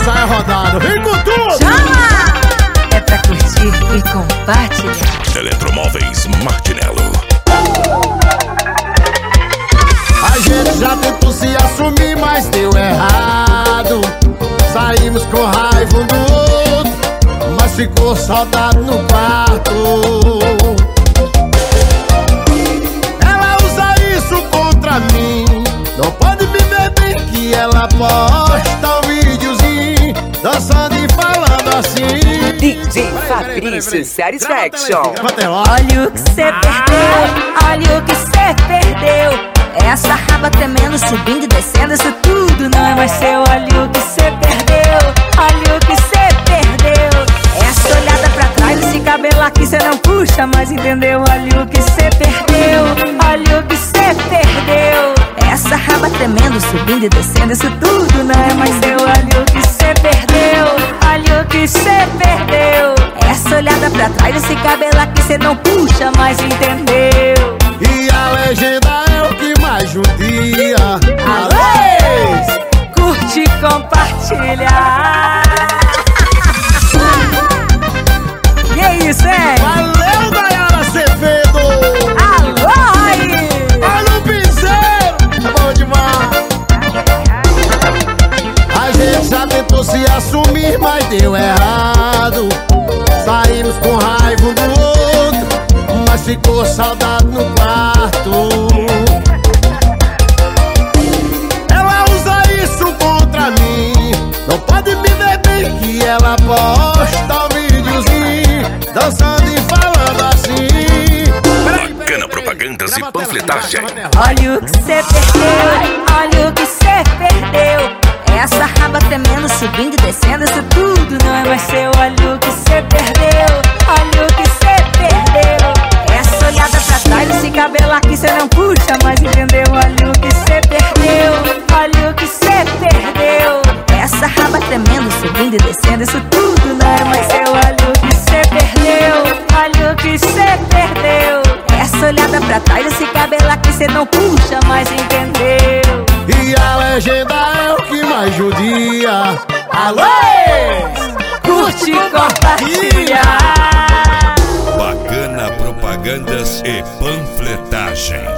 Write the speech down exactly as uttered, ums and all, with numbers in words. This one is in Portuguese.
sai rodado. Vem com tudo! Chama! É pra curtir e compartilhar. Eletromóveis Martinello. A gente já tentou se assumir, mas deu errado. Saímos com raiva um do outro, mas ficou saudade no quarto. Ela usa isso contra mim. Não pode me ver bem que ela posta um videozinho dançando e falando assim. D J Fabrício Satisfaction. Olha o que cê perdeu, olha o que cê perdeu. Essa raba tremendo, subindo e descendo, isso tudo não é mais seu. Olha o que cê perdeu, olha o que cê perdeu. Essa olhada pra trás, esse cabelo aqui cê não puxa mais, entendeu? Olha o que cê perdeu, olha o que cê perdeu. Essa raba tremendo, subindo e descendo, isso tudo não é mais seu. Olha o que cê perdeu, olha o que cê perdeu. Essa olhada pra trás, esse cabelo aqui cê não puxa mais, entendeu? E a legenda é o que mais judia. Alês! Curte e compartilha. Que isso, hein? Valeu, Dayara Acevedo! Alô, aí! Olha o piseiro! É bom demais! A gente já tentou se assumir, mas deu errado. Saímos com raiva um do outro, mas ficou saudade no quarto. Ela usa isso contra mim. Não pode me ver bem que ela posta um videozinho dançando e falando assim. Bacana propagandas e panfletagem. Olha o que cê perdeu, olha o que cê perdeu. Essa raba tremendo, subindo e descendo, isso tudo não é mais seu. Olha o que cê perdeu, olha o que cê perdeu. Essa olhada pra trás, esse cabelo aqui cê não puxa mais, entendeu? Olha o que cê perdeu, olha o que cê perdeu. Essa raba tremendo, subindo e descendo, isso tudo não é mais seu. Olha o que cê perdeu, olha o que cê perdeu. Essa olhada pra trás, esse cabelo aqui cê não puxa mais, entendeu? E a legenda é o que mais judia. Alês! Curte e compartilha. Bacana propagandas e panfletagem.